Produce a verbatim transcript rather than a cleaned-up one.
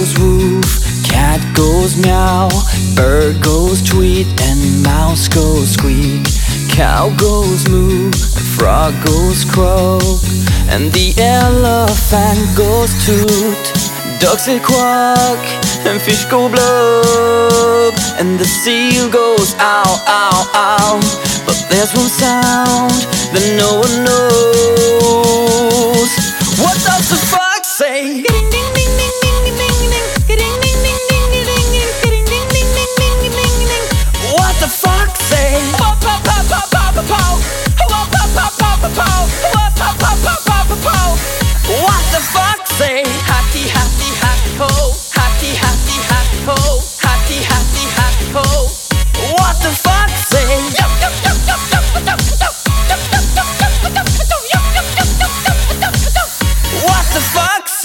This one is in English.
goes woof, cat goes meow, bird goes tweet, and mouse goes squeak. Cow goes moo, and frog goes croak, and the elephant goes toot. Ducks say quack, and fish go blub, and the seal goes ow, ow, ow. But there's one sound that no one knows.